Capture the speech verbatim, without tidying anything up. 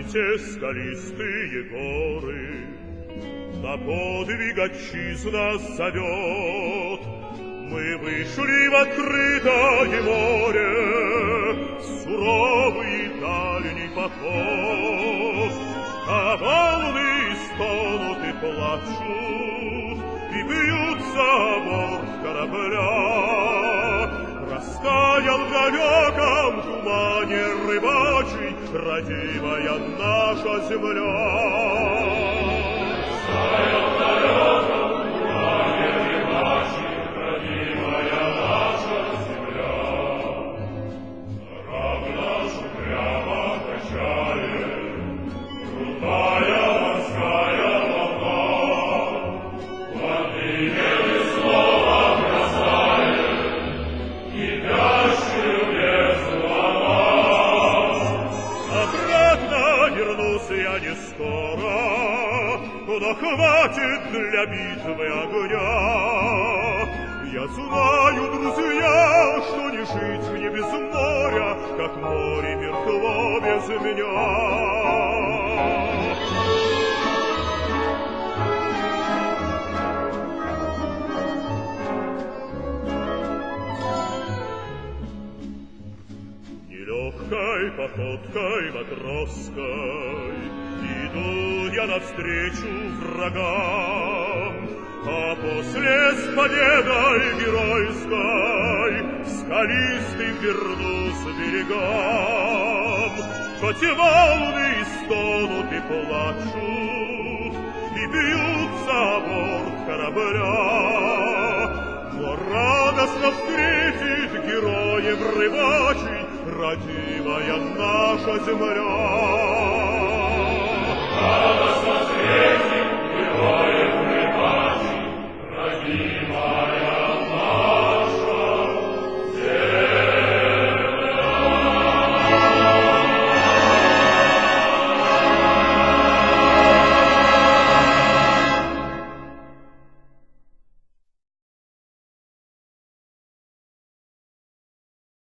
те скалистые горы. На подвиг отчизна зовет, мы вышли в открытое море, суровый дальний поход. А волны стонут и плачут, и бьются о борт корабля. Растаял в далеком тумане рыбачий родимая наша земля. Растаял в далеком тумане рыбачий родимая наша земля. Корабль наш упрямо качает крутая морская волна, владыке снова бросает кипящую бездну она. Обратно вернусь я не скоро, но хватит для битвы огня. Я знаю, друзья, что не жить мне без моря, как море мертво без меня. Нелегкой походкой матросской иду я навстречу врагам, а после с победой геройской скалистым вернусь берегам. Хоть волны стонут и плачут, и бьются о борт корабля, но радостно встретит героев рыбачий родимая наша земля.